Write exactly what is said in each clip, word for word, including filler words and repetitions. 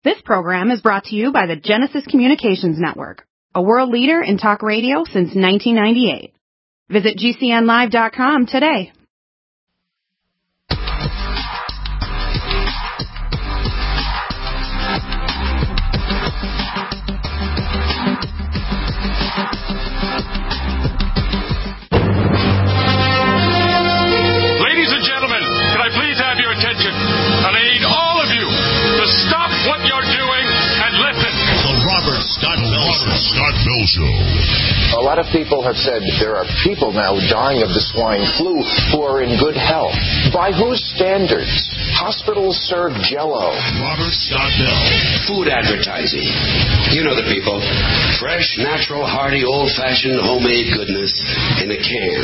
This program is brought to you by the Genesis Communications Network, a world leader in talk radio since nineteen ninety-eight. Visit G C N live dot com today. Ladies and gentlemen, can I please have your attention? And I need all of you to stop what you're doing and listen. The Robert Scott Bell Show. Scott Bell Show. A lot of people have said there are people now dying of the swine flu who are in good health. By whose standards? Hospitals serve Jell-O. Robert Scott Bell. Food advertising. You know the people. Fresh, natural, hearty, old-fashioned, homemade goodness in a can.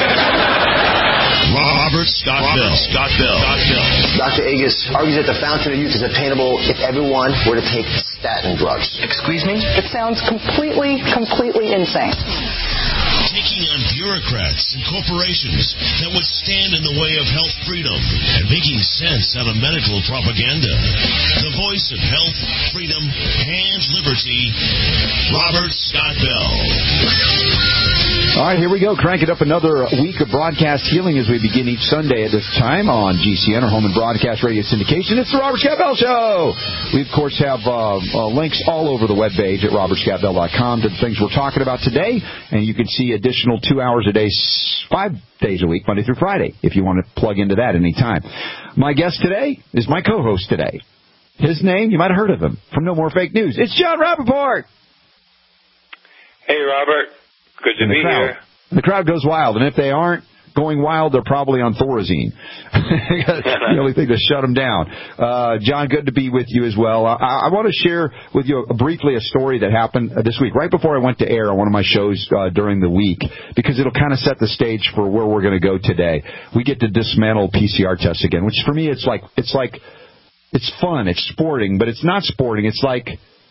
Robert Scott Robert Bell. Scott Bell. Scott Bell. Doctor Agus argues that the fountain of youth is attainable if everyone were to take statin drugs. Excuse me? It sounds completely, completely insane. Taking on bureaucrats and corporations that would stand in the way of health freedom and making sense out of medical propaganda. The voice of health, freedom, and liberty, Robert Scott Bell. All right, here we go. Crank it up another week of broadcast healing as we begin each Sunday at this time on G C N, our home and broadcast radio syndication. It's the Robert Scott Bell Show. We, of course, have uh, uh, links all over the webpage at robert scott bell dot com to the things we're talking about today, and you can see additional two hours a day, five days a week, Monday through Friday, if you want to plug into that anytime. My guest today is my co-host today. His name, you might have heard of him from No More Fake News. It's John Rappaport. Hey, Robert. Good to be crowd, here. The crowd goes wild, and if they aren't going wild, they're probably on Thorazine. The only thing to shut them down. Uh, John, good to be with you as well. I, I want to share with you a, briefly a story that happened this week, right before I went to air on one of my shows uh, during the week, because it'll kind of set the stage for where we're going to go today. We get to dismantle P C R tests again, which for me, it's like it's like it's fun, it's sporting, but it's not sporting. It's like,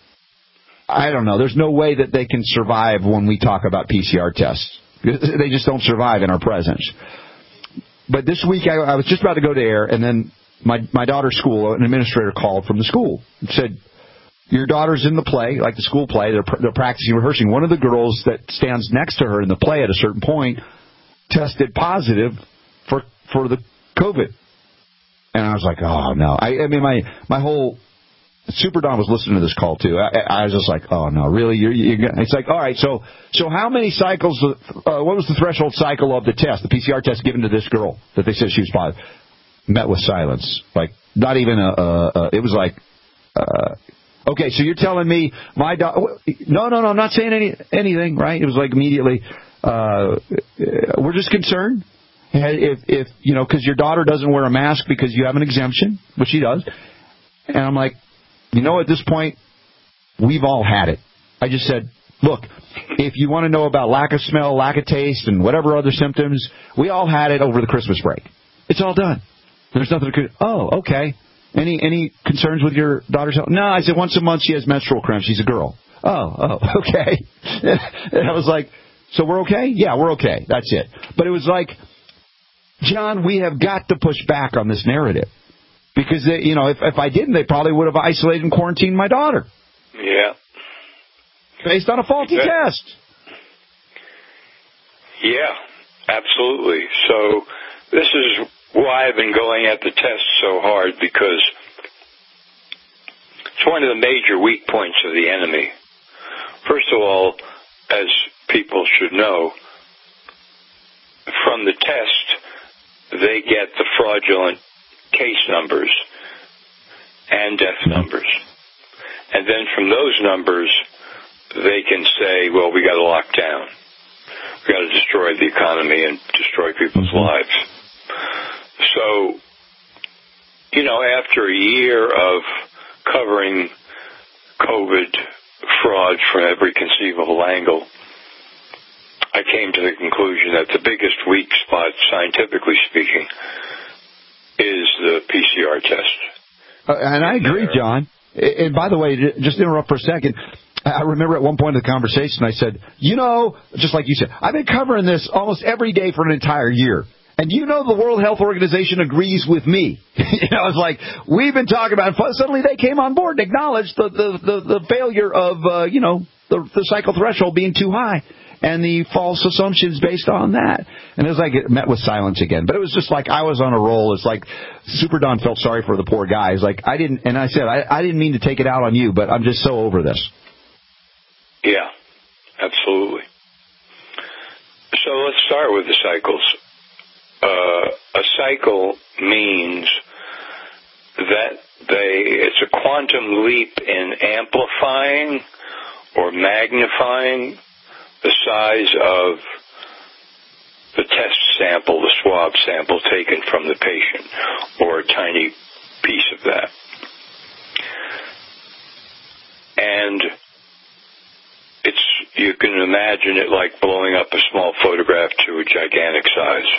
I don't know. There's no way that they can survive when we talk about P C R tests. They just don't survive in our presence. But this week, I, I was just about to go to air, and then my my daughter's school, an administrator called from the school and said, your daughter's in the play, like the school play. They're, they're practicing, rehearsing. One of the girls that stands next to her in the play at a certain point tested positive for for the COVID. And I was like, oh, no. I, I mean, my, my whole... Super Don was listening to this call, too. I, I was just like, oh, no, really? You're, you're, it's like, all right, so so how many cycles, uh, what was the threshold cycle of the test, the P C R test given to this girl that they said she was positive? Met with silence. Like, not even a, a, a it was like, uh, okay, so you're telling me my daughter, no, no, no, I'm not saying any anything, right? It was like immediately, uh, we're just concerned. If, if you know, because your daughter doesn't wear a mask because you have an exemption, which she does. And I'm like, you know, at this point, we've all had it. I just said, look, if you want to know about lack of smell, lack of taste, and whatever other symptoms, we all had it over the Christmas break. It's all done. There's nothing to... Oh, okay. Any any concerns with your daughter's health? No, I said once a month she has menstrual cramps. She's a girl. Oh, oh, okay. And I was like, so we're okay? Yeah, we're okay. That's it. But it was like, John, we have got to push back on this narrative. Because, they, you know, if, if I didn't, they probably would have isolated and quarantined my daughter. Yeah. Based on a faulty exactly. test. Yeah, absolutely. So this is why I've been going at the test so hard, because it's one of the major weak points of the enemy. First of all, as people should know, from the test, they get the fraudulent case numbers and death numbers. And then from those numbers, they can say, well, we got to lock down. We got to destroy the economy and destroy people's lives. So, you know, after a year of covering COVID fraud from every conceivable angle, I came to the conclusion that the biggest weak spot, scientifically speaking, is the P C R test. Uh, and I agree, John. And by the way, just interrupt for a second. I remember at one point in the conversation, I said, you know, just like you said, I've been covering this almost every day for an entire year. And you know the World Health Organization agrees with me. You know, it's like, we've been talking about it. Suddenly they came on board and acknowledged the, the, the, the failure of, uh, you know, the, the cycle threshold being too high and the false assumptions based on that. And it was like it met with silence again. But it was just like I was on a roll. It's like Super Don felt sorry for the poor guy. It's like, I didn't, and I said, I, I didn't mean to take it out on you, but I'm just so over this. Yeah, absolutely. So let's start with the cycles. Uh, a cycle means that they it's a quantum leap in amplifying or magnifying the size of the test sample, the swab sample taken from the patient, or a tiny piece of that. And it's you can imagine it like blowing up a small photograph to a gigantic size.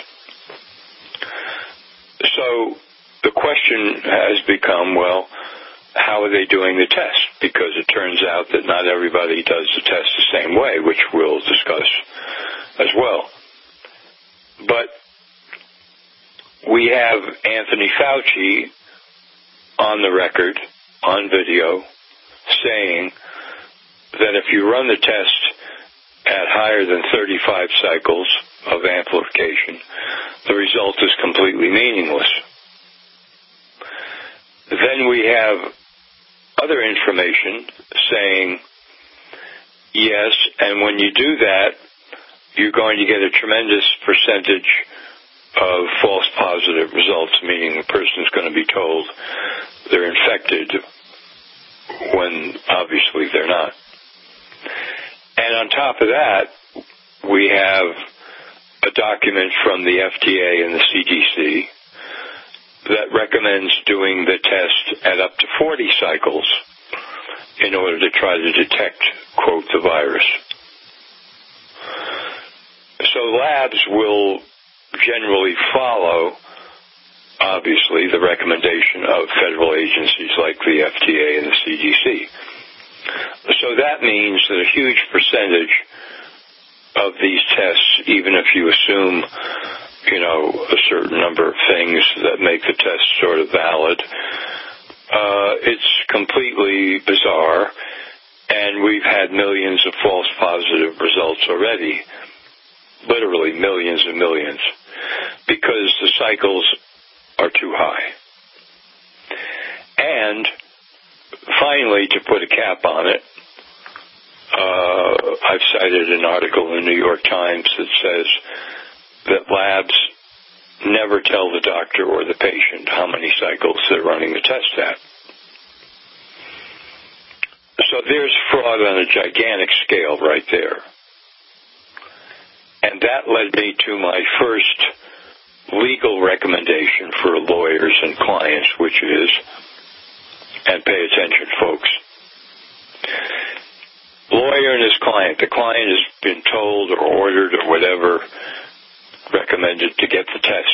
So the question has become, well, how are they doing the test? Because it turns out that not everybody does the test the same way, which we'll discuss as well. But we have Anthony Fauci on the record, on video, saying that if you run the test at higher than thirty-five cycles of amplification, the result is completely meaningless. Then we have other information saying, yes, and when you do that, you're going to get a tremendous percentage of false positive results, meaning the person is going to be told they're infected when obviously they're not. And on top of that, we have a document from the F D A and the C D C that recommends doing the test at up to forty cycles in order to try to detect, quote, the virus. So labs will generally follow, obviously, the recommendation of federal agencies like the F D A and the C D C. So that means that a huge percentage of these tests, even if you assume, you know, a certain number of things that make the test sort of valid, uh, it's completely bizarre, and we've had millions of false positive results already, literally millions and millions, because the cycles are too high. And finally, to put a cap on it, uh, I've cited an article in the New York Times that says that labs never tell the doctor or the patient how many cycles they're running the test at. So there's fraud on a gigantic scale right there. And that led me to my first legal recommendation for lawyers and clients, which is, and pay attention, folks, lawyer and his client, the client has been told or ordered or whatever, recommended to get the test.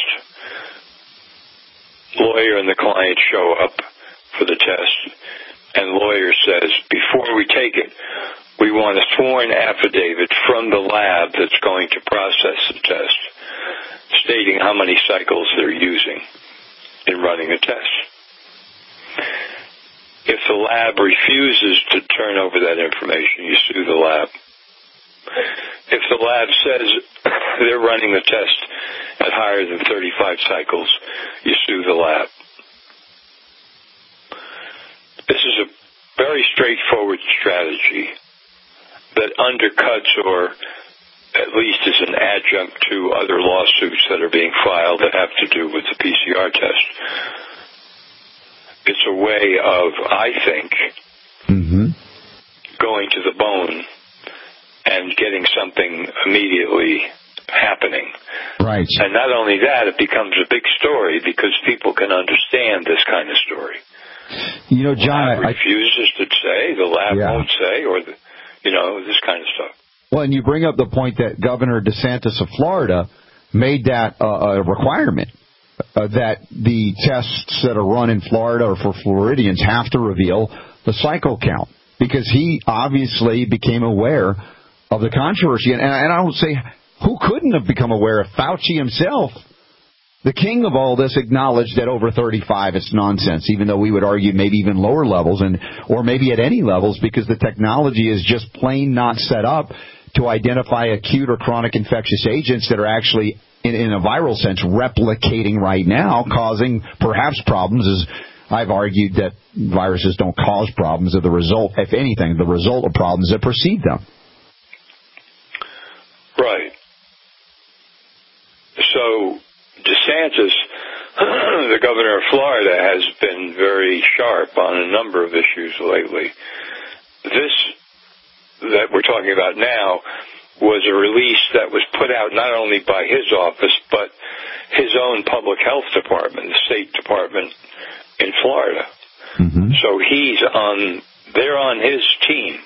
Lawyer and the client show up for the test, and lawyer says, before we take it, we want a sworn affidavit from the lab that's going to process the test, stating how many cycles they're using in running a test. If the lab refuses to turn over that information, you sue the lab. If the lab says they're running the test at higher than thirty-five cycles, you sue the lab. This is a very straightforward strategy that undercuts, or at least is an adjunct to, other lawsuits that are being filed that have to do with the P C R test. It's a way of, I think, mm-hmm. going to the bone and getting something immediately happening. Right. And not only that, it becomes a big story because people can understand this kind of story. You know, John, the lab I, refuses to say, the lab yeah. won't say, or the, you know, this kind of stuff. Well, and you bring up the point that Governor DeSantis of Florida made that uh, a requirement. Uh, that the tests that are run in Florida or for Floridians have to reveal the cycle count, because he obviously became aware of the controversy. And, and I don't say who couldn't have become aware if Fauci himself the king of all this acknowledged that over thirty-five it's nonsense, even though we would argue maybe even lower levels, and or maybe at any levels, because the technology is just plain not set up to identify acute or chronic infectious agents that are actually, in, in a viral sense, replicating right now, causing perhaps problems. As I've argued that viruses don't cause problems, are the result, if anything, the result of problems that precede them. Right. So DeSantis, the governor of Florida, has been very sharp on a number of issues lately. This that we're talking about now was a release that was put out not only by his office, but his own public health department, the State Department in Florida. Mm-hmm. So he's on, they're on his team.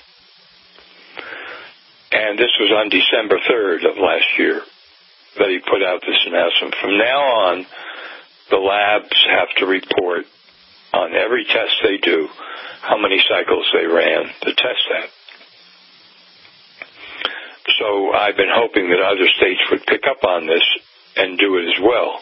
And this was on December third of last year that he put out this announcement. From now on, the labs have to report on every test they do how many cycles they ran to test that. So I've been hoping that other states would pick up on this and do it as well.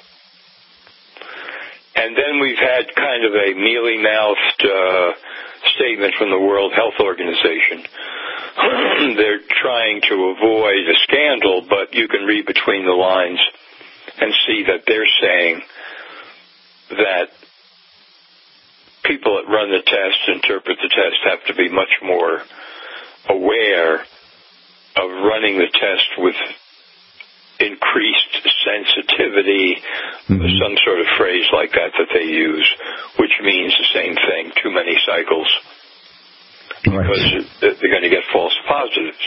And then we've had kind of a mealy-mouthed uh, statement from the World Health Organization. They're trying to avoid a scandal, but you can read between the lines and see that they're saying that people that run the test, interpret the test, have to be much more aware of running the test with increased sensitivity, mm-hmm. some sort of phrase like that that they use, which means the same thing, too many cycles, right. Because they're going to get false positives.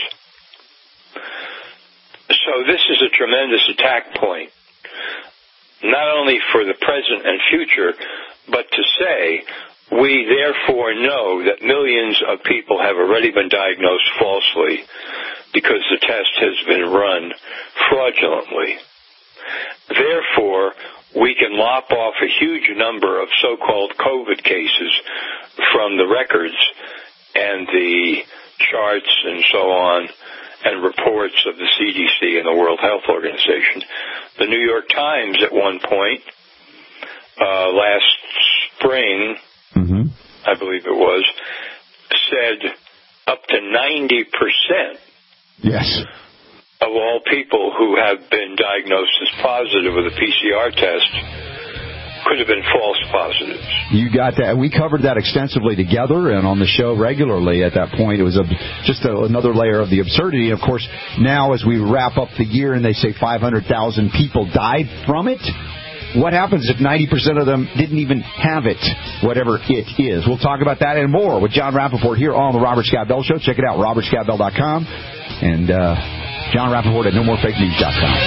So this is a tremendous attack point, not only for the present and future, but to say we therefore know that millions of people have already been diagnosed falsely because the test has been run fraudulently. Therefore, we can lop off a huge number of so-called COVID cases from the records and the charts and so on and reports of the C D C and the World Health Organization. The New York Times at one point, uh, last spring, mm-hmm. I believe it was, said up to ninety percent yes. of all people who have been diagnosed as positive with a P C R test could have been false positives. You got that. We covered that extensively together and on the show regularly at that point. It was a, just a, another layer of the absurdity. Of course, now as we wrap up the year and they say five hundred thousand people died from it, what happens if ninety percent of them didn't even have it, whatever it is? We'll talk about that and more with John Rappaport here on the Robert Scott Bell Show. Check it out, robert scott bell dot com and uh, John Rappaport at no more fake news dot com.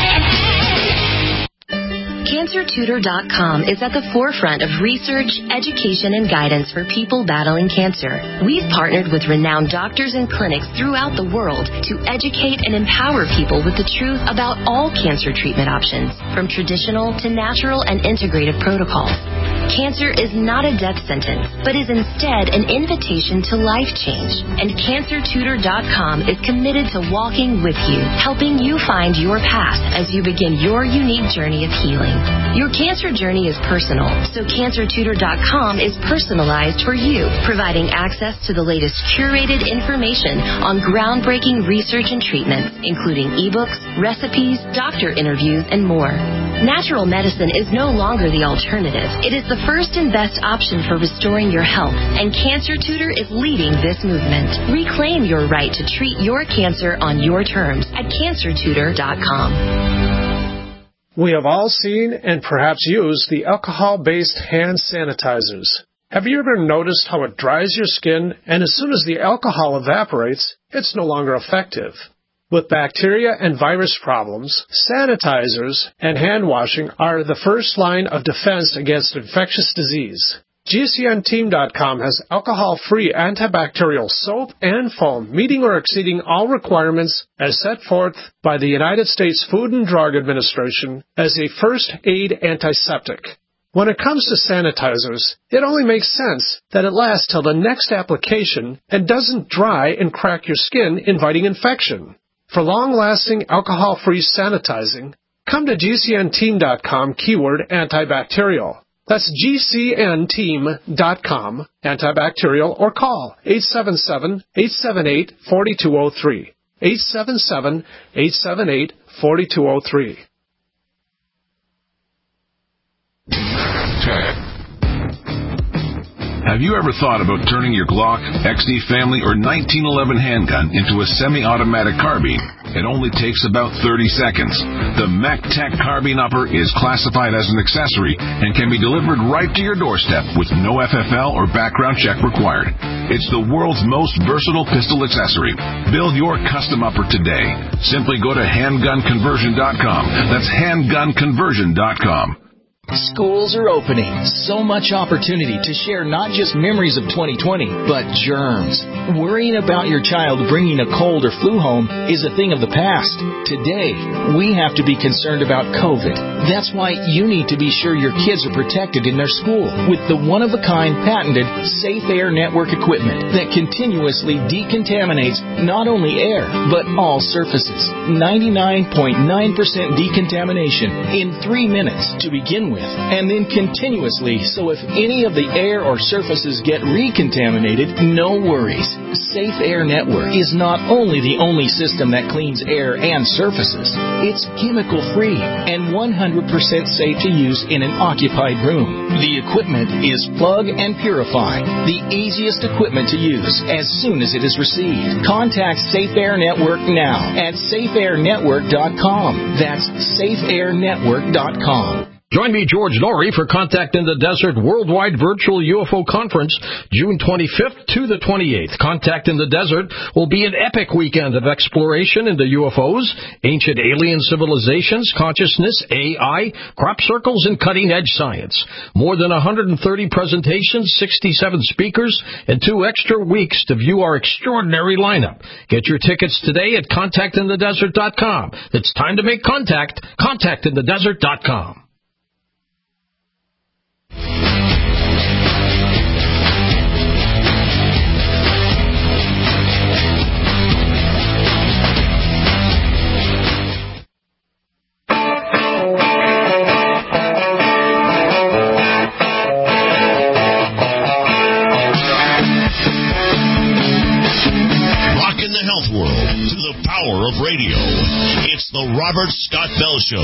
cancer tutor dot com is at the forefront of research, education, and guidance for people battling cancer. We've partnered with renowned doctors and clinics throughout the world to educate and empower people with the truth about all cancer treatment options, from traditional to natural and integrative protocols. Cancer is not a death sentence, but is instead an invitation to life change. And cancer tutor dot com is committed to walking with you, helping you find your path as you begin your unique journey of healing. Your cancer journey is personal, so cancer tutor dot com is personalized for you, providing access to the latest curated information on groundbreaking research and treatments, including ebooks, recipes, doctor interviews, and more. Natural medicine is no longer the alternative. It is the first and best option for restoring your health, and Cancer Tutor is leading this movement. Reclaim your right to treat your cancer on your terms at cancer tutor dot com. We have all seen and perhaps used the alcohol-based hand sanitizers. Have you ever noticed how it dries your skin, and as soon as the alcohol evaporates, it's no longer effective? With bacteria and virus problems, sanitizers and hand washing are the first line of defense against infectious disease. G C N team dot com has alcohol-free antibacterial soap and foam, meeting or exceeding all requirements as set forth by the United States Food and Drug Administration as a first aid antiseptic. When it comes to sanitizers, it only makes sense that it lasts till the next application and doesn't dry and crack your skin, inviting infection. For long-lasting alcohol-free sanitizing, come to G C N team dot com, keyword antibacterial. That's G C N team dot com, antibacterial, or call eight seven seven, eight seven eight, four two zero three. eight seven seven, eight seven eight, four two zero three. Have you ever thought about turning your Glock, X D Family, or nineteen eleven handgun into a semi-automatic carbine? It only takes about thirty seconds. The MacTac Carbine Upper is classified as an accessory and can be delivered right to your doorstep with no F F L or background check required. It's the world's most versatile pistol accessory. Build your custom upper today. Simply go to handgun conversion dot com. That's handgun conversion dot com. Schools are opening. So much opportunity to share not just memories of twenty twenty, but germs. Worrying about your child bringing a cold or flu home is a thing of the past. Today, we have to be concerned about COVID. That's why you need to be sure your kids are protected in their school with the one-of-a-kind patented Safe Air Network equipment that continuously decontaminates not only air, but all surfaces. ninety-nine point nine percent decontamination in three minutes to begin with, and then continuously, so if any of the air or surfaces get recontaminated, no worries. Safe Air Network is not only the only system that cleans air and surfaces, it's chemical-free and one hundred percent safe to use in an occupied room. The equipment is plug and purify, the easiest equipment to use as soon as it is received. Contact Safe Air Network now at safe air network dot com. That's safe air network dot com. Join me, George Norrie, for Contact in the Desert Worldwide Virtual U F O Conference, June twenty-fifth to the twenty-eighth. Contact in the Desert will be an epic weekend of exploration into U F Os, ancient alien civilizations, consciousness, A I, crop circles, and cutting-edge science. More than one hundred thirty presentations, sixty-seven speakers, and two extra weeks to view our extraordinary lineup. Get your tickets today at contact in the desert dot com. It's time to make contact. contact in the desert dot com. Of radio. It's the Robert Scott Bell Show.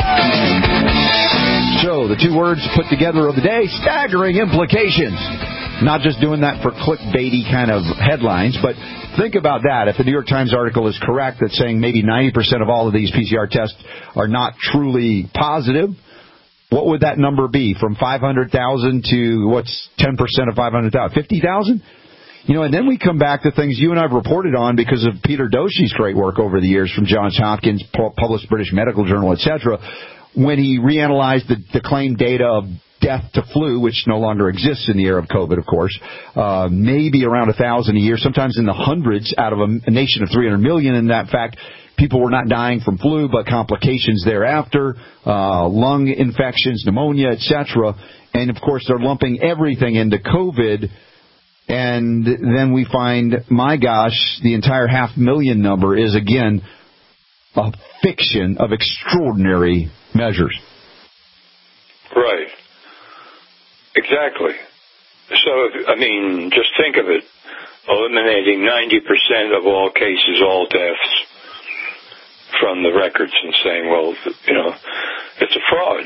So, the two words put together of the day, staggering implications. Not just doing that for clickbaity kind of headlines, but think about that. If the New York Times article is correct, that's saying maybe ninety percent of all of these P C R tests are not truly positive, what would that number be? From five hundred thousand to what's ten percent of five hundred thousand? fifty thousand? You know, and then we come back to things you and I have reported on because of Peter Doshie's great work over the years from Johns Hopkins, published British Medical Journal, et cetera, when he reanalyzed the, the claimed data of death to flu, which no longer exists in the era of COVID, of course, uh, maybe around a thousand a year, sometimes in the hundreds out of a, a nation of three hundred million. In that fact, people were not dying from flu, but complications thereafter, uh, lung infections, pneumonia, et cetera. And, of course, they're lumping everything into COVID. And then we find, my gosh, the entire half million number is, again, a fiction of extraordinary measures. Right. Exactly. So, I mean, just think of it. Eliminating ninety percent of all cases, all deaths from the records and saying, well, you know, it's a fraud.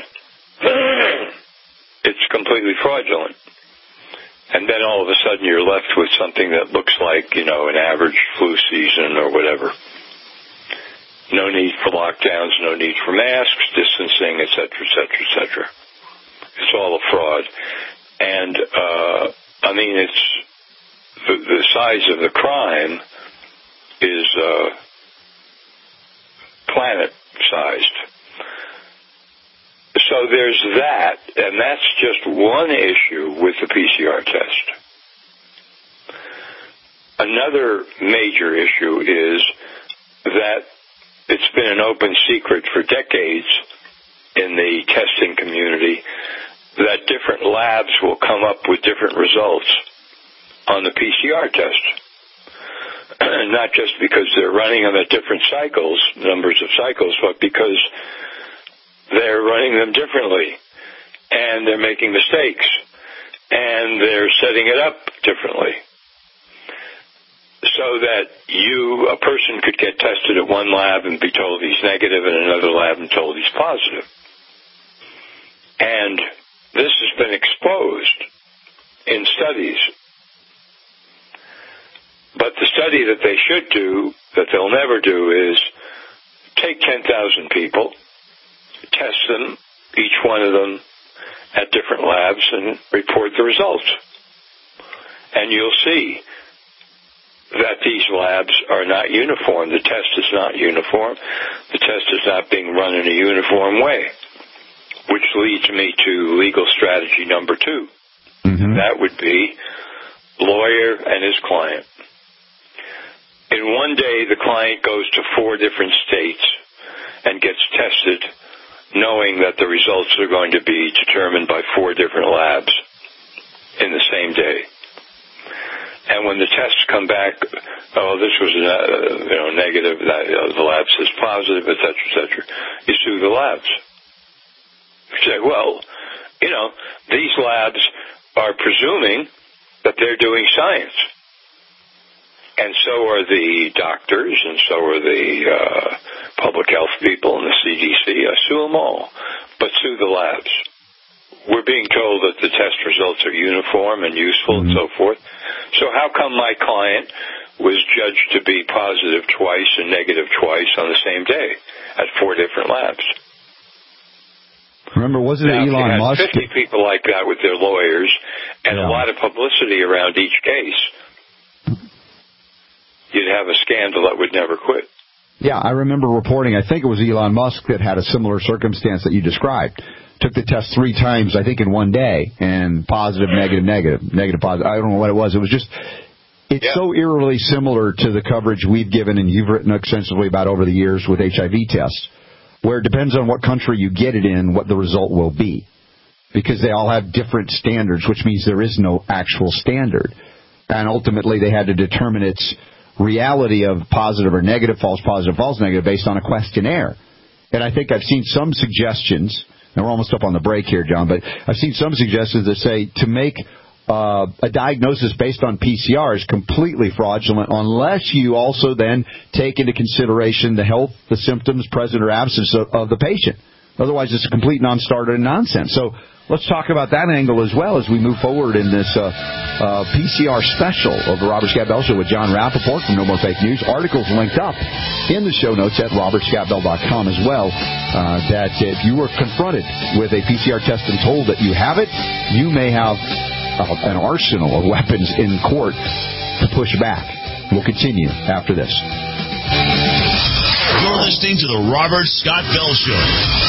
It's completely fraudulent. And then all of a sudden you're left with something that looks like, you know, an average flu season or whatever. No need for lockdowns, no need for masks, distancing, et cetera, et cetera, et cetera. It's all a fraud. And, uh, I mean, it's, the, the size of the crime is, uh, planet-sized. So there's that, and that's just one issue with the P C R test. Another major issue is that it's been an open secret for decades in the testing community that different labs will come up with different results on the P C R test. Not just because they're running them at different cycles, numbers of cycles, but because they're running them differently, and they're making mistakes, and they're setting it up differently. So that you, a person, could get tested at one lab and be told he's negative, and another lab and told he's positive. And this has been exposed in studies. But the study that they should do, that they'll never do, is take ten thousand people, test them, each one of them, at different labs, and report the results. And you'll see that these labs are not uniform. The test is not uniform. The test is not being run in a uniform way, which leads me to legal strategy number two. Mm-hmm. That would be lawyer and his client. In one day, the client goes to four different states and gets tested, knowing that the results are going to be determined by four different labs in the same day. And when the tests come back, oh, this was uh, you know negative, that, you know, the lab says positive, et cetera, et cetera, you sue the labs. You say, well, you know, these labs are presuming that they're doing science. And so are the doctors, and so are the uh, public health people and the C D C. I sue them all, but sue the labs. We're being told that the test results are uniform and useful mm-hmm. and so forth. So how come my client was judged to be positive twice and negative twice on the same day at four different labs? Remember, wasn't now, it Elon if you had Musk? fifty people like that with their lawyers and yeah. a lot of publicity around each case, you'd have a scandal that would never quit. Yeah, I remember reporting, I think it was Elon Musk that had a similar circumstance that you described. Took the test three times, I think, in one day, and positive, negative, negative, negative, positive. I don't know what it was. It was just, it's yeah. so eerily similar to the coverage we've given and you've written extensively about over the years with H I V tests, where it depends on what country you get it in, what the result will be. Because they all have different standards, which means there is no actual standard. And ultimately, they had to determine its reality of positive or negative, false positive, false negative, based on a questionnaire. And I think I've seen some suggestions. Now, we're almost up on the break here, John, but I've seen some suggestions that say to make uh, a diagnosis based on P C R is completely fraudulent unless you also then take into consideration the health, the symptoms, present or absence of, of the patient. Otherwise, it's a complete non-starter and nonsense. So let's talk about that angle as well as we move forward in this uh, uh, P C R special of the Robert Scott Bell Show with John Rappaport from No More Fake News. Articles linked up in the show notes at robert scott bell dot com as well. Uh, that if you were confronted with a P C R test and told that you have it, you may have uh, an arsenal of weapons in court to push back. We'll continue after this. You're listening to the Robert Scott Bell Show.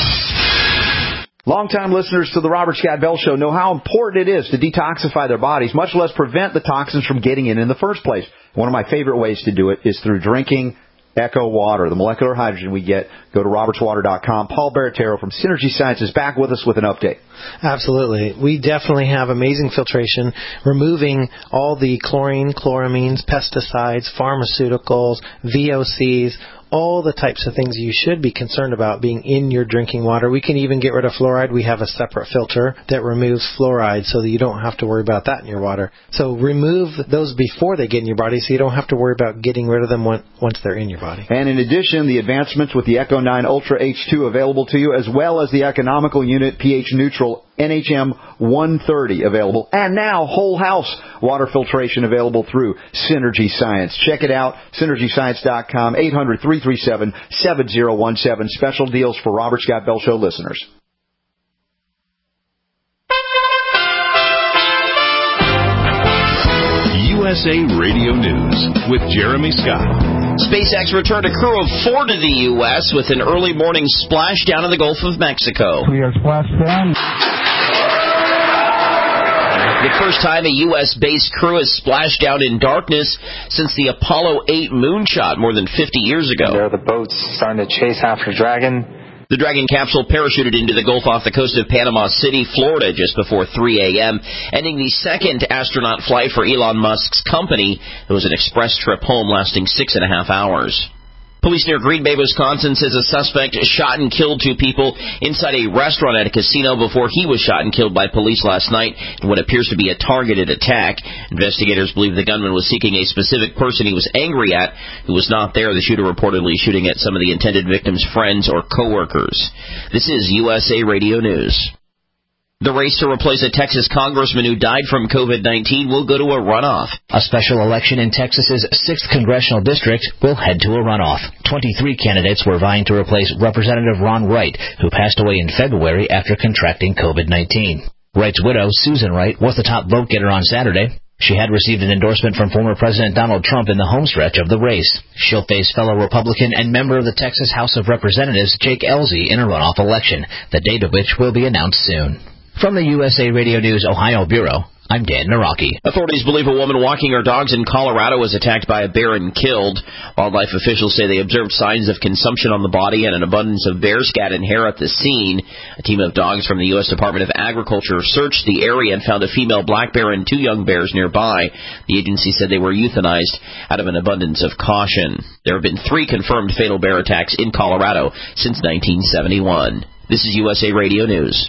Longtime listeners to the Robert Scott Bell Show know how important it is to detoxify their bodies, much less prevent the toxins from getting in in the first place. One of my favorite ways to do it is through drinking Echo Water, the molecular hydrogen we get. Go to roberts water dot com. Paul Baratero from Synergy Science is back with us with an update. Absolutely. We definitely have amazing filtration, removing all the chlorine, chloramines, pesticides, pharmaceuticals, V O Cs, all the types of things you should be concerned about being in your drinking water. We can even get rid of fluoride. We have a separate filter that removes fluoride so that you don't have to worry about that in your water. So remove those before they get in your body so you don't have to worry about getting rid of them once they're in your body. And in addition, the advancements with the Echo nine Ultra H two available to you, as well as the economical unit pH neutral N H M one thirty available. And now whole house water filtration available through Synergy Science. Check it out, synergy science dot com, eight hundred, three three seven, seven zero one seven. Special deals for Robert Scott Bell Show listeners. U S A Radio News with Jeremy Scott. SpaceX returned a crew of four to the U S with an early morning splashdown in the Gulf of Mexico. We are splashed down. The first time a U S-based crew has splashed down in darkness since the Apollo eight moonshot more than fifty years ago. There are the boats starting to chase after Dragon. The Dragon capsule parachuted into the Gulf off the coast of Panama City, Florida, just before three a.m., ending the second astronaut flight for Elon Musk's company. It was an express trip home lasting six and a half hours. Police near Green Bay, Wisconsin says a suspect shot and killed two people inside a restaurant at a casino before he was shot and killed by police last night in what appears to be a targeted attack. Investigators believe the gunman was seeking a specific person he was angry at who was not there. The shooter reportedly shooting at some of the intended victims' friends or coworkers. This is U S A Radio News. The race to replace a Texas congressman who died from COVID nineteen will go to a runoff. A special election in Texas's sixth congressional district will head to a runoff. twenty-three candidates were vying to replace Representative Ron Wright, who passed away in February after contracting COVID nineteen. Wright's widow, Susan Wright, was the top vote-getter on Saturday. She had received an endorsement from former President Donald Trump in the homestretch of the race. She'll face fellow Republican and member of the Texas House of Representatives, Jake Ellzey, in a runoff election, the date of which will be announced soon. From the U S A Radio News Ohio Bureau, I'm Dan Naraki. Authorities believe a woman walking her dogs in Colorado was attacked by a bear and killed. Wildlife officials say they observed signs of consumption on the body and an abundance of bear scat and hair at the scene. A team of dogs from the U S Department of Agriculture searched the area and found a female black bear and two young bears nearby. The agency said they were euthanized out of an abundance of caution. There have been three confirmed fatal bear attacks in Colorado since nineteen seventy-one. This is U S A Radio News.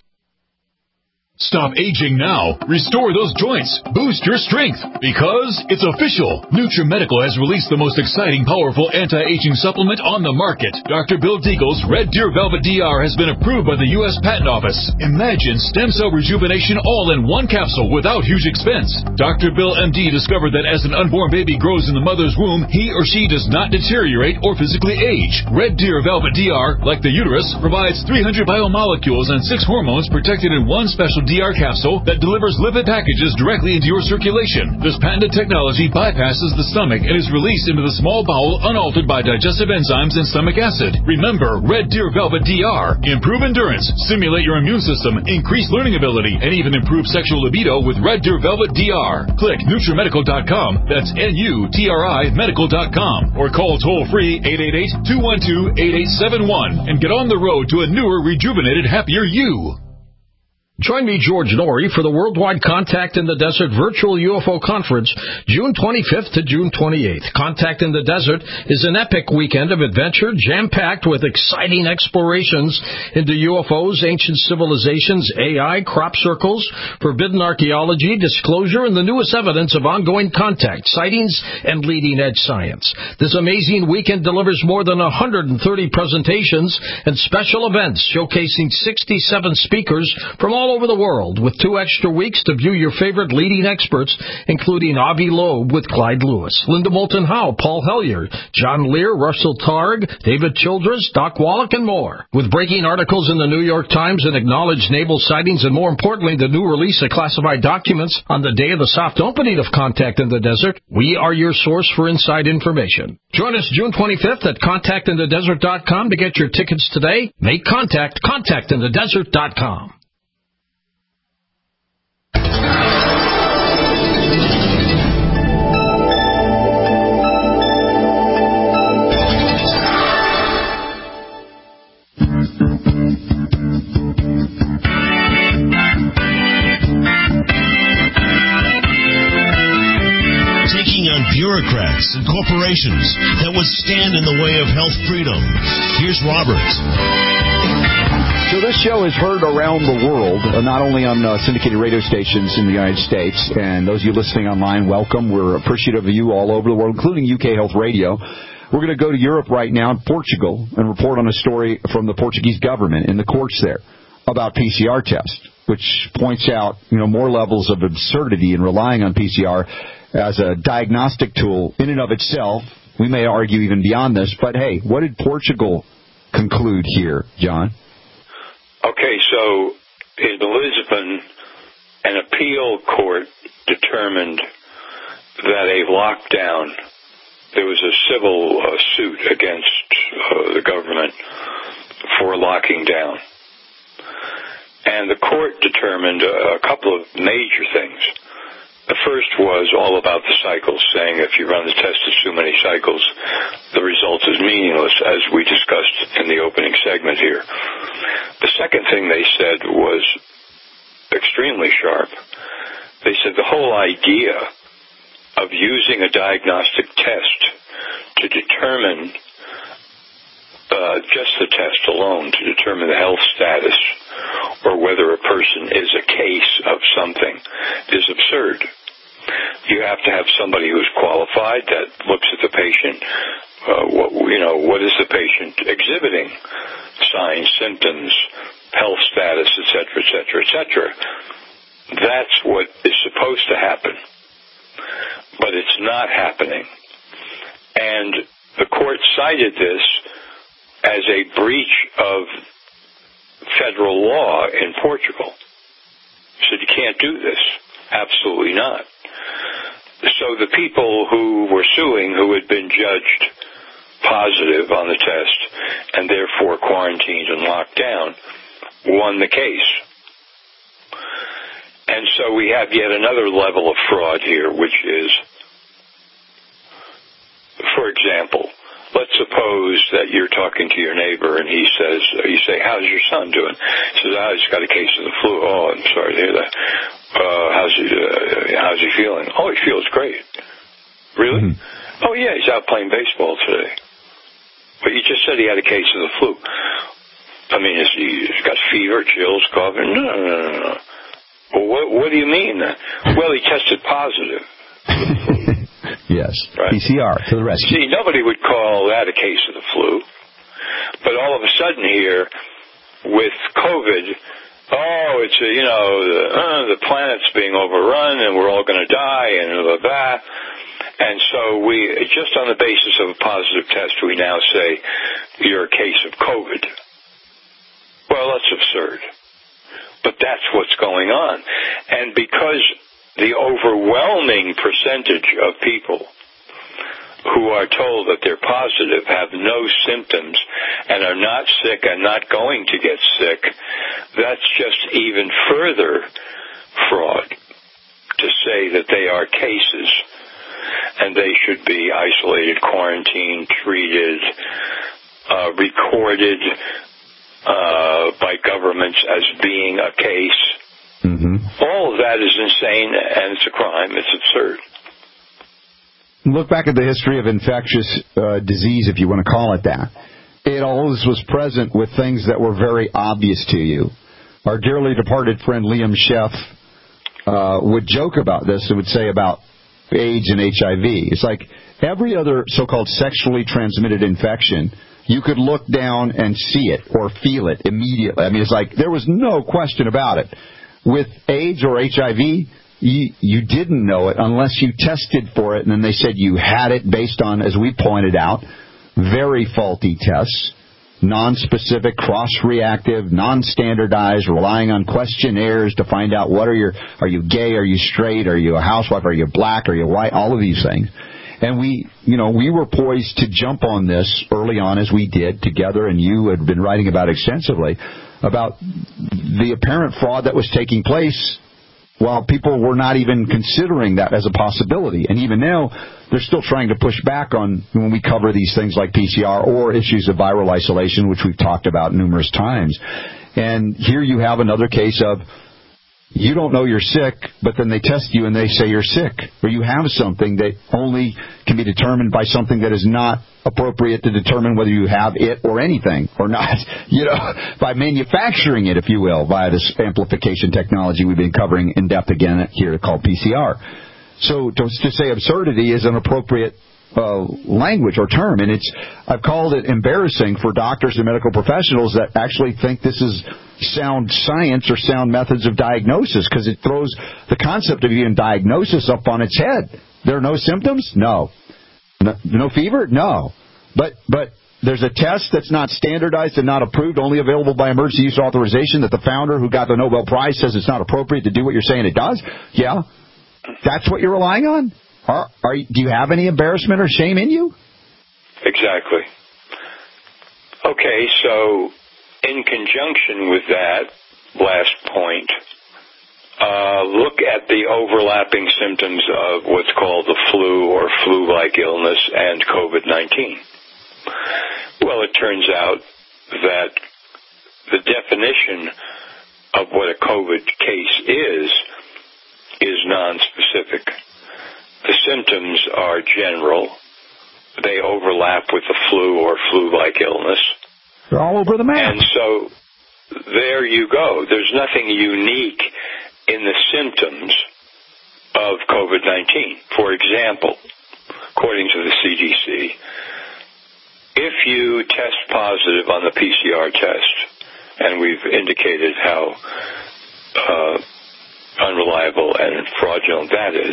Stop aging now. Restore those joints. Boost your strength. Because it's official. NutriMedical has released the most exciting, powerful anti-aging supplement on the market. Doctor Bill Deagle's Red Deer Velvet D R has been approved by the U S Patent Office. Imagine stem cell rejuvenation all in one capsule without huge expense. Doctor Bill M D discovered that as an unborn baby grows in the mother's womb, he or she does not deteriorate or physically age. Red Deer Velvet D R, like the uterus, provides three hundred biomolecules and six hormones protected in one special D R capsule that delivers lipid packages directly into your circulation. This patented technology bypasses the stomach and is released into the small bowel unaltered by digestive enzymes and stomach acid. Remember, Red Deer Velvet D R. Improve endurance, stimulate your immune system, increase learning ability, and even improve sexual libido with Red Deer Velvet D R. Click NutriMedical dot com. That's N U T R I medical dot com. Or call toll-free eight eight eight, two one two, eight eight seven one and get on the road to a newer, rejuvenated, happier you. Join me, George Norrie, for the Worldwide Contact in the Desert Virtual U F O Conference, June twenty-fifth to June twenty-eighth. Contact in the Desert is an epic weekend of adventure, jam-packed with exciting explorations into U F Os, ancient civilizations, A I, crop circles, forbidden archaeology, disclosure, and the newest evidence of ongoing contact, sightings, and leading-edge science. This amazing weekend delivers more than one hundred thirty presentations and special events showcasing sixty-seven speakers from all over the world, with two extra weeks to view your favorite leading experts, including Avi Loeb with Clyde Lewis, Linda Moulton Howe, Paul Hellyer, John Lear, Russell Targ, David Childress, Doc Wallach, and more. With breaking articles in the New York Times and acknowledged naval sightings, and more importantly, the new release of classified documents on the day of the soft opening of Contact in the Desert, we are your source for inside information. Join us June twenty-fifth at contact in the desert dot com to get your tickets today. Make contact, contact in the desert dot com. Taking on bureaucrats and corporations that would stand in the way of health freedom. Here's Robert. So this show is heard around the world, uh, not only on uh, syndicated radio stations in the United States, and those of you listening online, welcome. We're appreciative of you all over the world, including U K Health Radio. We're going to go to Europe right now, Portugal, and report on a story from the Portuguese government in the courts there about P C R tests, which points out, you know, more levels of absurdity in relying on P C R as a diagnostic tool in and of itself. We may argue even beyond this, but hey, what did Portugal conclude here, John? Okay, so in Lisbon, an appeal court determined that a lockdown, there was a civil uh, suit against uh, the government for locking down. And the court determined a, a couple of major things. The first was all about the cycles, saying if you run the test as too many cycles, the result is meaningless, as we discussed in the opening segment here. The second thing they said was extremely sharp. They said the whole idea of using a diagnostic test to determine uh, just the test alone to determine the health status or whether a person is a case of something is absurd. You have to have somebody who's qualified that looks at the patient. Uh, what, you know, what is the patient exhibiting? Signs, symptoms, health status, et cetera, et cetera, et cetera. That's what is supposed to happen. But it's not happening. And the court cited this as a breach of federal law in Portugal. Said you can't do this. Absolutely not. So the people who were suing, who had been judged positive on the test and therefore quarantined and locked down, won the case. And so we have yet another level of fraud here, which is, for example, let's suppose that you're talking to your neighbor and he says, you say, how's your son doing? He says, oh, he's got a case of the flu. Oh, I'm sorry to hear that. Uh, how's he, uh, how's he feeling? Oh, he feels great. Really? Mm-hmm. Oh, yeah, he's out playing baseball today. But you just said he had a case of the flu. I mean, is he, he's got fever, chills, coughing? No, no, no, no. Well, what, what do you mean? Well, he tested positive. Yes. Right. P C R to the rescue. See, nobody would call that a case of the flu. But all of a sudden here, with COVID, oh, it's, a, you know, the, uh, the planet's being overrun and we're all going to die and blah, blah, blah. And so we, just on the basis of a positive test, we now say you're a case of COVID. Well, that's absurd. But that's what's going on. And because the overwhelming percentage of people who are told that they're positive have no symptoms and are not sick and not going to get sick, that's just even further fraud to say that they are cases and they should be isolated, quarantined, treated, uh, recorded uh, by governments as being a case. Mm-hmm. All of that is insane, and it's a crime. It's absurd. Look back at the history of infectious uh, disease, if you want to call it that. It always was present with things that were very obvious to you. Our dearly departed friend Liam Sheff uh, would joke about this and would say about AIDS and H I V. It's like every other so-called sexually transmitted infection, you could look down and see it or feel it immediately. I mean, it's like there was no question about it. With AIDS or H I V, you, you didn't know it unless you tested for it, and then they said you had it based on, as we pointed out, very faulty tests, non-specific, cross-reactive, non-standardized, relying on questionnaires to find out what are your, are you gay, are you straight, are you a housewife, are you black, are you white, all of these things. And we, you know, we were poised to jump on this early on as we did together, and you had been writing about extensively, about the apparent fraud that was taking place while people were not even considering that as a possibility. And even now, they're still trying to push back on when we cover these things like P C R or issues of viral isolation, which we've talked about numerous times. And here you have another case of you don't know you're sick, but then they test you and they say you're sick, or you have something that only can be determined by something that is not appropriate to determine whether you have it or anything or not, you know, by manufacturing it, if you will, via this amplification technology we've been covering in depth again here called P C R. So to, to say absurdity is an appropriate uh, language or term, and it's I've called it embarrassing for doctors and medical professionals that actually think this is sound science or sound methods of diagnosis, because it throws the concept of even diagnosis up on its head. There are no symptoms? No. No, no fever? No. But but there's a test that's not standardized and not approved, only available by emergency use authorization, that the founder who got the Nobel Prize says it's not appropriate to do what you're saying it does? Yeah. That's what you're relying on? Are, are you, do you have any embarrassment or shame in you? Exactly. Okay, so in conjunction with that last point, uh, look at the overlapping symptoms of what's called the flu or flu-like illness and COVID nineteen. Well, it turns out that the definition of what a COVID case is is nonspecific. The symptoms are general. They overlap with the flu or flu-like illness. They're all over the map. And so there you go. There's nothing unique in the symptoms of COVID nineteen. For example, according to the C D C, if you test positive on the P C R test, and we've indicated how uh, unreliable and fraudulent that is,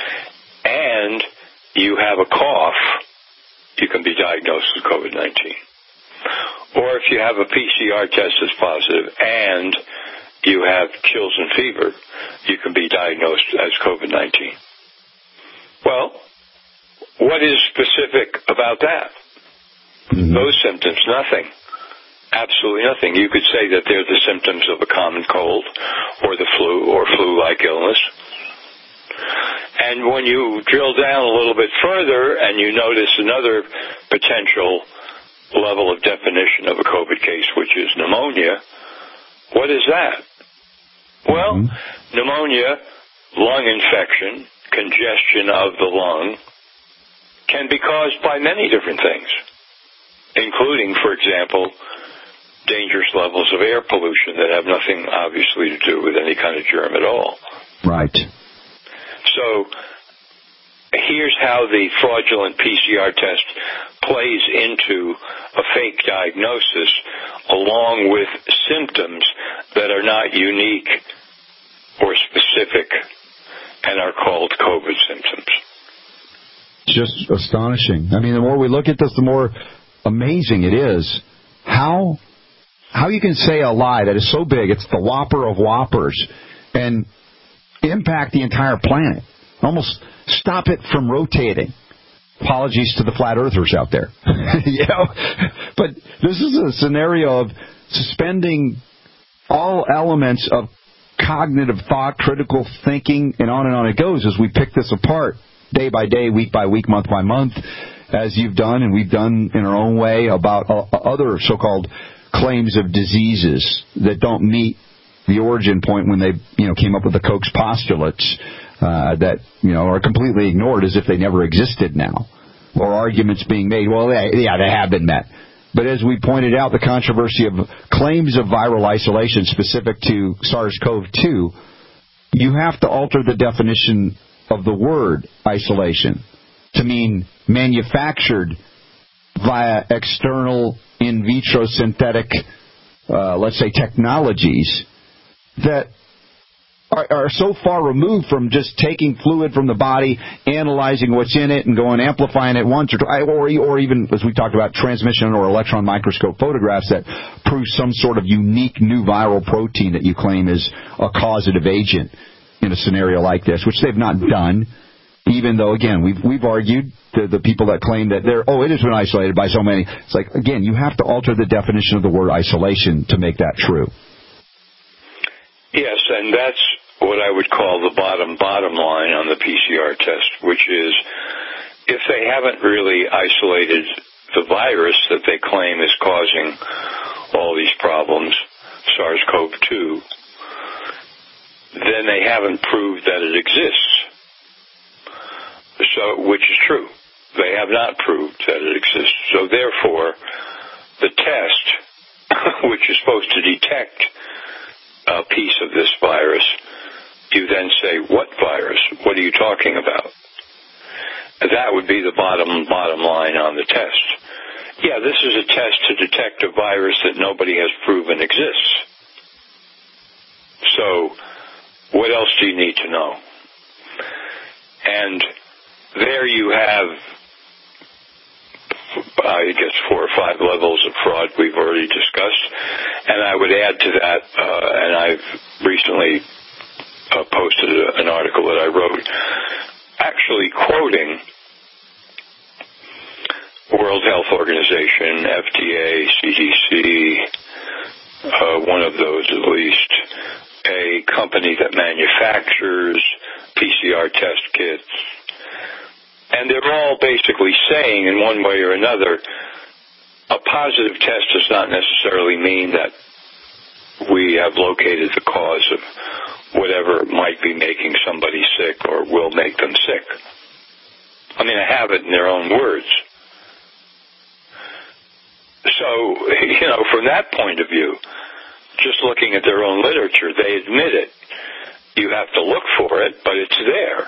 and you have a cough, you can be diagnosed with COVID nineteen. Or if you have a P C R test that's positive and you have chills and fever, you can be diagnosed as COVID nineteen. Well, what is specific about that? Mm-hmm. Those symptoms, nothing. Absolutely nothing. You could say that they're the symptoms of a common cold or the flu or flu-like illness. And when you drill down a little bit further and you notice another potential level of definition of a COVID case, which is pneumonia, what is that? Well, mm-hmm. pneumonia, lung infection, congestion of the lung, can be caused by many different things, including, for example, dangerous levels of air pollution that have nothing, obviously, to do with any kind of germ at all. Right. So here's how the fraudulent P C R test plays into a fake diagnosis along with symptoms that are not unique or specific and are called COVID symptoms. Just astonishing. I mean, the more we look at this, the more amazing it is how how you can say a lie that is so big, it's the whopper of whoppers, and impact the entire planet. Almost stop it from rotating. Apologies to the flat earthers out there. you know? But this is a scenario of suspending all elements of cognitive thought, critical thinking, and on and on it goes as we pick this apart day by day, week by week, month by month, as you've done and we've done in our own way about uh, other so-called claims of diseases that don't meet the origin point when they, you know, came up with the Koch's postulates uh, that, you know, are completely ignored as if they never existed now, or arguments being made, well, they, yeah, they have been met. But as we pointed out, the controversy of claims of viral isolation specific to SARS-C o V two, you have to alter the definition of the word isolation to mean manufactured via external in vitro synthetic, uh, let's say, technologies that are, are so far removed from just taking fluid from the body, analyzing what's in it, and going amplifying it once or twice, or, or even, as we talked about, transmission or electron microscope photographs that prove some sort of unique new viral protein that you claim is a causative agent in a scenario like this, which they've not done. Even though, again, we've we've argued the, the people that claim that they're, oh, it has been isolated by so many. It's like, again, you have to alter the definition of the word isolation to make that true. Yes, and that's what I would call the bottom, bottom line on the P C R test, which is if they haven't really isolated the virus that they claim is causing all these problems, SARS-C o V two, then they haven't proved that it exists. So, which is true. They have not proved that it exists. So therefore, the test, which is supposed to detect a piece of this virus, you then say, what virus? What are you talking about? That would be the bottom, bottom line on the test. Yeah, this is a test to detect a virus that nobody has proven exists. So, what else do you need to know? And there you have, I guess, four or five levels of fraud we've already discussed. And I would add to that, uh, and I've recently uh, posted a, an article that I wrote actually quoting World Health Organization, F D A, C D C, uh, one of those at least, a company that manufactures P C R test kits. And they're all basically saying in one way or another, a positive test does not necessarily mean that we have located the cause of whatever might be making somebody sick or will make them sick. I mean, I have it in their own words. So, you know, from that point of view, just looking at their own literature, they admit it. You have to look for it, but it's there.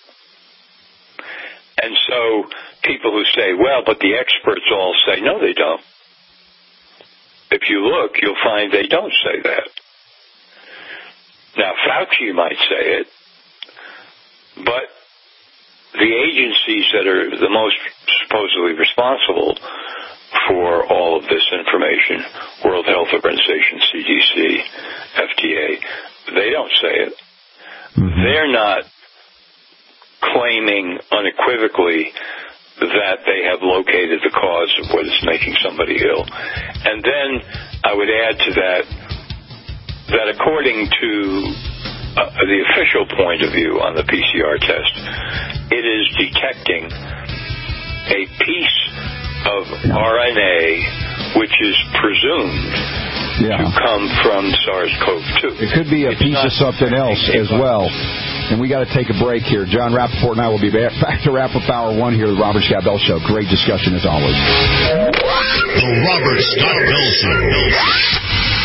And so people who say, well, but the experts all say, no, they don't. If you look, you'll find they don't say that. Now, Fauci might say it, but the agencies that are the most supposedly responsible for all of this information, World Health Organization, C D C, F D A, they don't say it. Mm-hmm. They're not claiming unequivocally that they have located the cause of what is making somebody ill. And then I would add to that that according to uh, the official point of view on the P C R test, it is detecting a piece of R N A which is presumed yeah. to come from SARS-C o V two. It could be a it's piece of something else as well. And we got to take a break here. John Rappaport and I will be back, back to Wrap-Up Hour one here at the Robert Scott Bell Show. Great discussion as always. The Robert Scott Bell Show.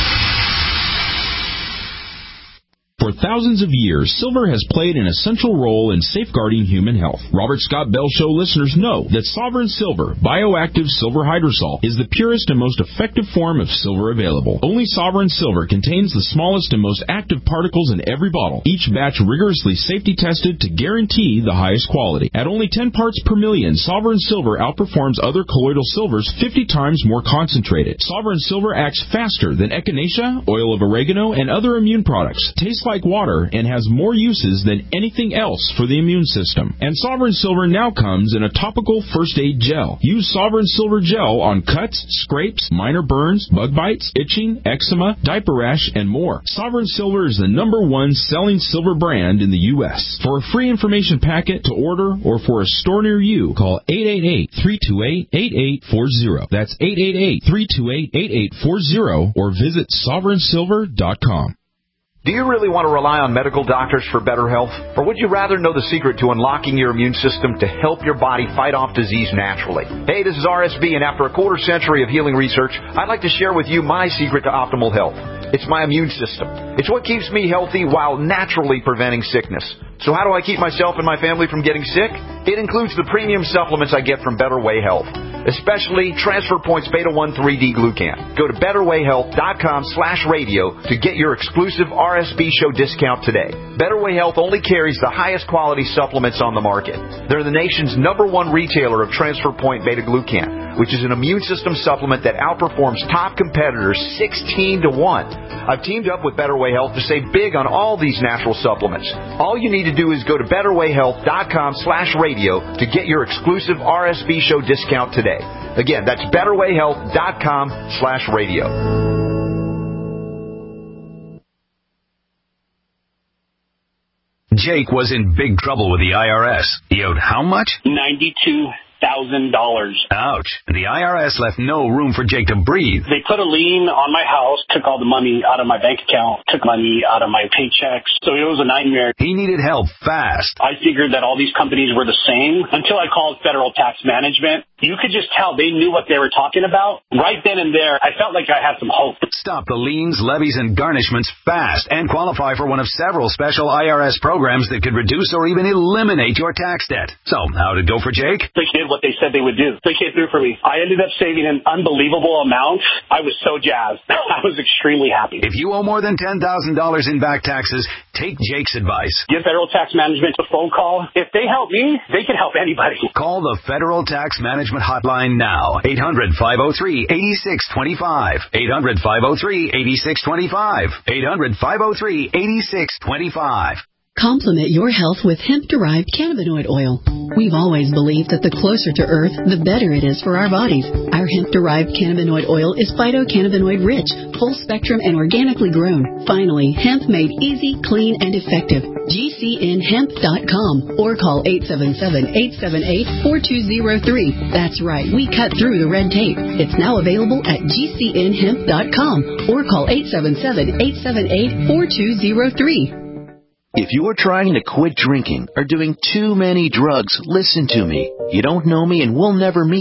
For thousands of years, silver has played an essential role in safeguarding human health. Robert Scott Bell Show listeners know that Sovereign Silver, bioactive silver hydrosol, is the purest and most effective form of silver available. Only Sovereign Silver contains the smallest and most active particles in every bottle, each batch rigorously safety tested to guarantee the highest quality. At only ten parts per million, Sovereign Silver outperforms other colloidal silvers fifty times more concentrated. Sovereign Silver acts faster than echinacea, oil of oregano, and other immune products. Tastes like water and has more uses than anything else for the immune system. And Sovereign Silver now comes in a topical first aid gel. Use Sovereign Silver gel on cuts, scrapes, minor burns, bug bites, itching, eczema, diaper rash, and more. Sovereign Silver is the number one selling silver brand in the U S. For a free information packet to order or for a store near you, call eight eight eight, three two eight, eight eight four zero. That's eight eight eight, three two eight, eight eight four zero or visit sovereign silver dot com. Do you really want to rely on medical doctors for better health? Or would you rather know the secret to unlocking your immune system to help your body fight off disease naturally? Hey, this is R S B, and after a quarter century of healing research, I'd like to share with you my secret to optimal health. It's my immune system. It's what keeps me healthy while naturally preventing sickness. So how do I keep myself and my family from getting sick? It includes the premium supplements I get from Better Way Health, especially Transfer Points Beta one three D Glucan. Go to better way health dot com slash radio to get your exclusive R S B show discount today. Better Way Health only carries the highest quality supplements on the market. They're the nation's number one retailer of Transfer Point Beta Glucan, which is an immune system supplement that outperforms top competitors sixteen to one. I've teamed up with Better Way Health to save big on all these natural supplements. All you need to do is go to better way health dot com slash radio to get your exclusive R S B show discount today. Again, that's better way health dot com slash radio. Jake was in big trouble with the I R S. He owed how much? ninety-two thousand dollars. Ouch. And the I R S left no room for Jake to breathe. They put a lien on my house, took all the money out of my bank account, took money out of my paychecks. So it was a nightmare. He needed help fast. I figured that all these companies were the same until I called Federal Tax Management. You could just tell they knew what they were talking about. Right then and there, I felt like I had some hope. Stop the liens, levies, and garnishments fast and qualify for one of several special I R S programs that could reduce or even eliminate your tax debt. So, how'd it go for Jake? They did what they said they would do. They came through for me. I ended up saving an unbelievable amount. I was so jazzed. I was extremely happy. If you owe more than ten thousand dollars in back taxes, take Jake's advice. Give Federal Tax Management a phone call. If they help me, they can help anybody. Call the Federal Tax Management Hotline now. eight hundred, five oh three, eight six two five. eight hundred, five oh three, eight six two five. eight hundred, five oh three, eight six two five. Complement your health with hemp-derived cannabinoid oil. We've always believed that the closer to Earth, the better it is for our bodies. Our hemp-derived cannabinoid oil is phytocannabinoid-rich, full-spectrum, and organically grown. Finally, hemp made easy, clean, and effective. G C N hemp dot com or call eight seven seven, eight seven eight, four two zero three. That's right, we cut through the red tape. It's now available at G C N hemp dot com or call eight seven seven, eight seven eight, four two zero three. If you're trying to quit drinking or doing too many drugs, listen to me. You don't know me and we'll never meet.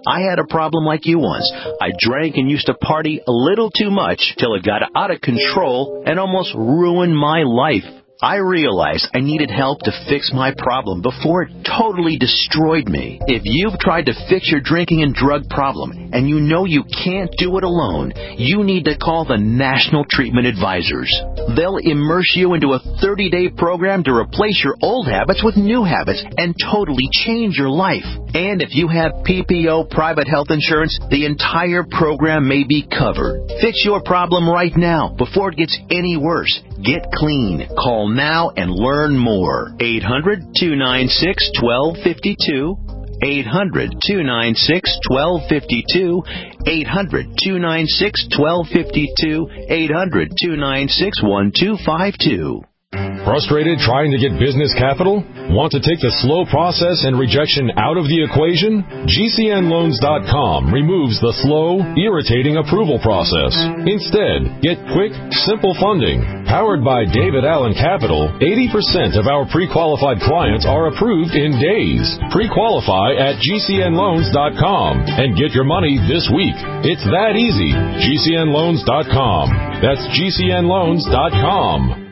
I had a problem like you once. I drank and used to party a little too much till it got out of control and almost ruined my life. I realized I needed help to fix my problem before it totally destroyed me. If you've tried to fix your drinking and drug problem and you know you can't do it alone, you need to call the National Treatment Advisors. They'll immerse you into a thirty-day program to replace your old habits with new habits and totally change your life. And if you have P P O private health insurance, the entire program may be covered. Fix your problem right now before it gets any worse. Get clean. Call now and learn more. eight hundred, two nine six, one two five two. eight hundred, two nine six, one two five two. eight hundred, two nine six, one two five two. eight hundred, two nine six, one two five two. Frustrated trying to get business capital? Want to take the slow process and rejection out of the equation? G C N loans dot com removes the slow, irritating approval process. Instead, get quick, simple funding. Powered by David Allen Capital, eighty percent of our pre-qualified clients are approved in days. Pre-qualify at G C N loans dot com and get your money this week. It's that easy. G C N loans dot com. That's G C N loans dot com.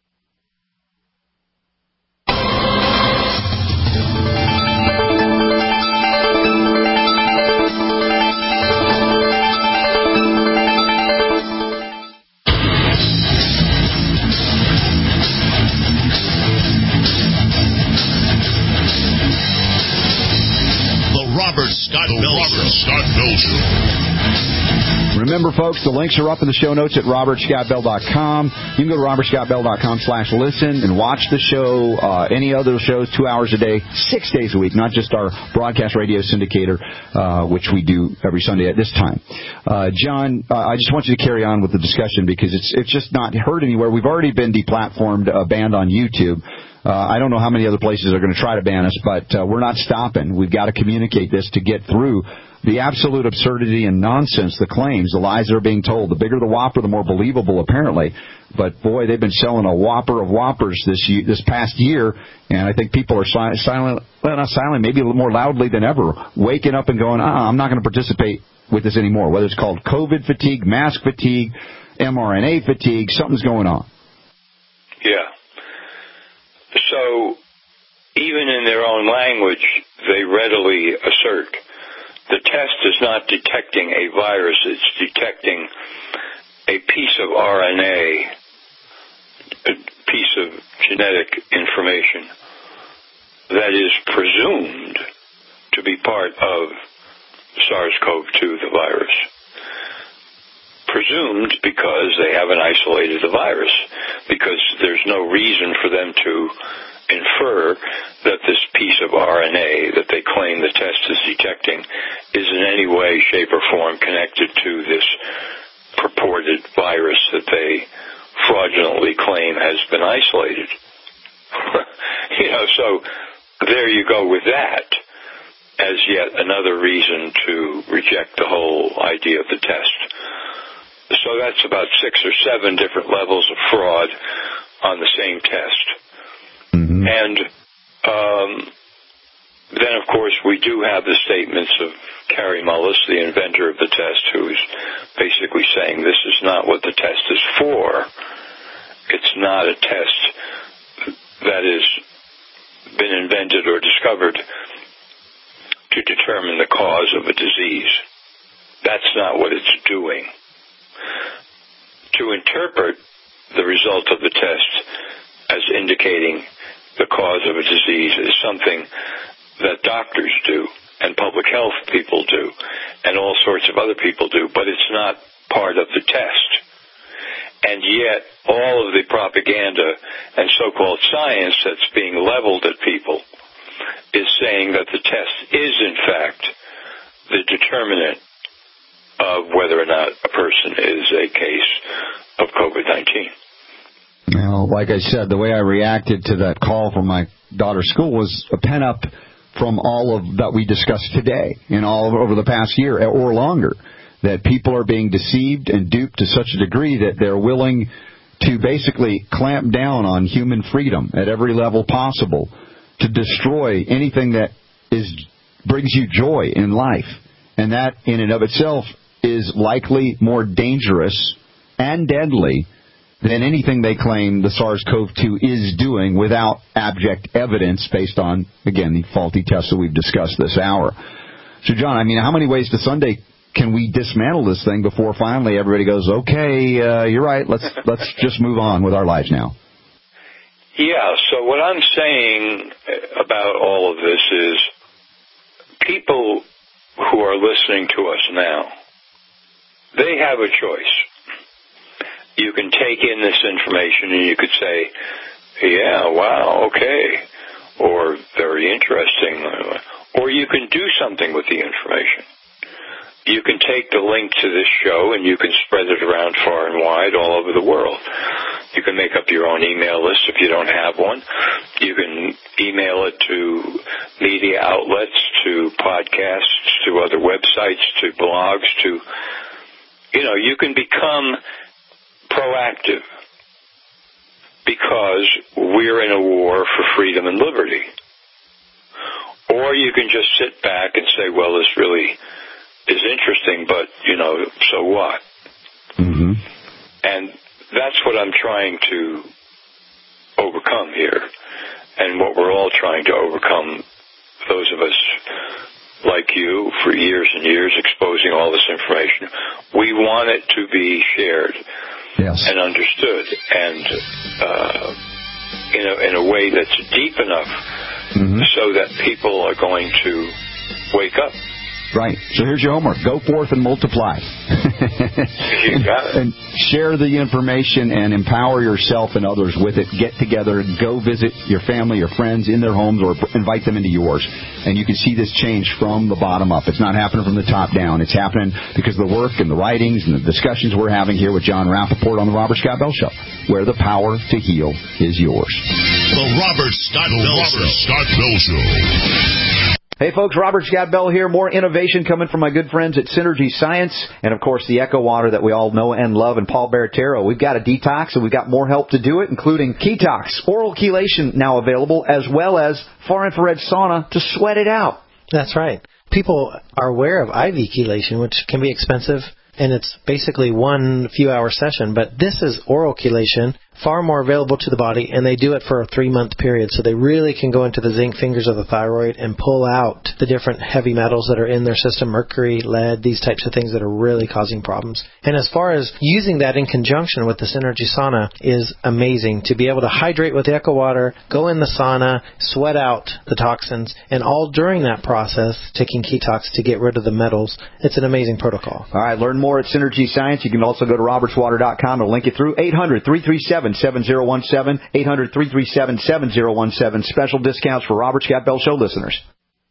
Scott Bell Robert Scott Bell Show. Remember, folks, the links are up in the show notes at robert scott bell dot com. You can go to robert scott bell dot com slash listen and watch the show, uh, any other shows, two hours a day, six days a week, not just our broadcast radio syndicator, uh, which we do every Sunday at this time. Uh, John, uh, I just want you to carry on with the discussion because it's it's just not heard anywhere. We've already been deplatformed, uh, banned on YouTube. Uh, I don't know how many other places are going to try to ban us, but uh, we're not stopping. We've got to communicate this to get through the absolute absurdity and nonsense, the claims, the lies that are being told. The bigger the whopper, the more believable, apparently. But, boy, they've been selling a whopper of whoppers this year, this past year, and I think people are si- silent, well, not silent, maybe a little more loudly than ever, waking up and going, uh-uh, I'm not going to participate with this anymore, whether it's called COVID fatigue, mask fatigue, mRNA fatigue, something's going on. Yeah. So, even in their own language, they readily assert the test is not detecting a virus, it's detecting a piece of R N A, a piece of genetic information that is presumed to be part of SARS-C o V two, the virus. Presumed because they haven't isolated the virus, because there's no reason for them to infer that this piece of R N A that they claim the test is detecting is in any way, shape, or form connected to this purported virus that they fraudulently claim has been isolated. You know, so there you go with that as yet another reason to reject the whole idea of the test. So that's about six or seven different levels of fraud on the same test. Mm-hmm. And um, then, of course, we do have the statements of Kary Mullis, the inventor of the test, who is basically saying this is not what the test is for. It's not a test that has been invented or discovered to determine the cause of a disease. That's not what it's doing. To interpret the result of the test as indicating the cause of a disease is something that doctors do and public health people do and all sorts of other people do, but it's not part of the test. And yet all of the propaganda and so-called science that's being leveled at people is saying that the test is, in fact, the determinant of whether or not a person is a case of COVID nineteen. Well, like I said, the way I reacted to that call from my daughter's school was a pent-up from all of that we discussed today and all over the past year or longer, that people are being deceived and duped to such a degree that they're willing to basically clamp down on human freedom at every level possible to destroy anything that is brings you joy in life. And that, in and of itself, is likely more dangerous and deadly than anything they claim the SARS-C o V two is doing without abject evidence based on, again, the faulty tests that we've discussed this hour. So, John, I mean, how many ways to Sunday can we dismantle this thing before finally everybody goes, okay, uh, you're right, let's let's just move on with our lives now? Yeah, so what I'm saying about all of this is people who are listening to us now, they have a choice. You can take in this information and you could say, yeah, wow, okay, or very interesting, or you can do something with the information. You can take the link to this show and you can spread it around far and wide all over the world. You can make up your own email list if you don't have one. You can email it to media outlets, to podcasts, to other websites, to blogs, to, you know, you can become proactive because we're in a war for freedom and liberty. Or you can just sit back and say, well, this really is interesting, but, you know, so what? Mm-hmm. And that's what I'm trying to overcome here, and what we're all trying to overcome, those of us like you, for years and years, exposing all this information. We want it to be shared yes. and understood, and uh, in, a, in a way that's deep enough mm-hmm. so that people are going to wake up. Right. So here's your homework. Go forth and multiply. You got it. And share the information and empower yourself and others with it. Get together. Go visit your family, your friends in their homes, or invite them into yours. And you can see this change from the bottom up. It's not happening from the top down. It's happening because of the work and the writings and the discussions we're having here with John Rappaport on the Robert Scott Bell Show, where the power to heal is yours. The Robert Scott Bell Show. Robert Scott Bell Show. Hey, folks, Robert Scott Bell here. More innovation coming from my good friends at Synergy Science. And, of course, the Echo Water that we all know and love, and Paul Baratero. We've got a detox, and we've got more help to do it, including Ketox, oral chelation now available, as well as far-infrared sauna to sweat it out. That's right. People are aware of I V chelation, which can be expensive, and it's basically one few-hour session. But this is oral chelation, far more available to the body, and they do it for a three-month period. So they really can go into the zinc fingers of the thyroid and pull out the different heavy metals that are in their system, mercury, lead, these types of things that are really causing problems. And as far as using that in conjunction with the Synergy Sauna is amazing. To be able to hydrate with the Echo Water, go in the sauna, sweat out the toxins, and all during that process, taking Ketox to get rid of the metals. It's an amazing protocol. All right, learn more at Synergy Science. You can also go to roberts water dot com and link it through eight hundred, three three seven, seven zero one seven, eight hundred, three three seven, seven zero one seven. Special discounts for Robert Scott Bell Show listeners.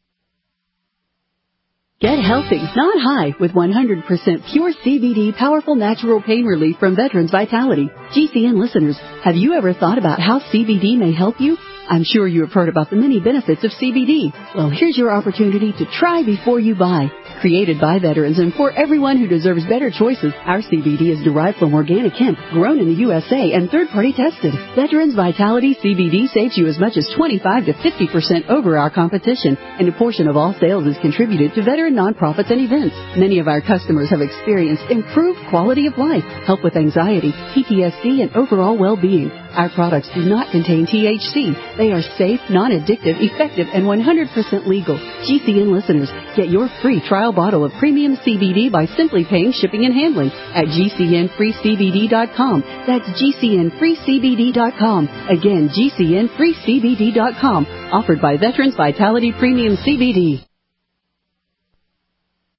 Get healthy, not high, with one hundred percent pure C B D powerful natural pain relief from Veterans Vitality. G C N listeners, have you ever thought about how C B D may help you? I'm sure you have heard about the many benefits of C B D. Well, here's your opportunity to try before you buy. Created by veterans and for everyone who deserves better choices, our C B D is derived from organic hemp, grown in the U S A and third-party tested. Veterans Vitality C B D saves you as much as twenty-five to fifty percent over our competition, and a portion of all sales is contributed to veteran nonprofits and events. Many of our customers have experienced improved quality of life, help with anxiety, P T S D, and overall well-being. Our products do not contain T H C. They are safe, non-addictive, effective, and one hundred percent legal. G C N listeners, get your free trial bottle of premium C B D by simply paying shipping and handling at G C N free C B D dot com. That's G C N free C B D dot com. Again, G C N free C B D dot com. Offered by Veterans Vitality Premium C B D.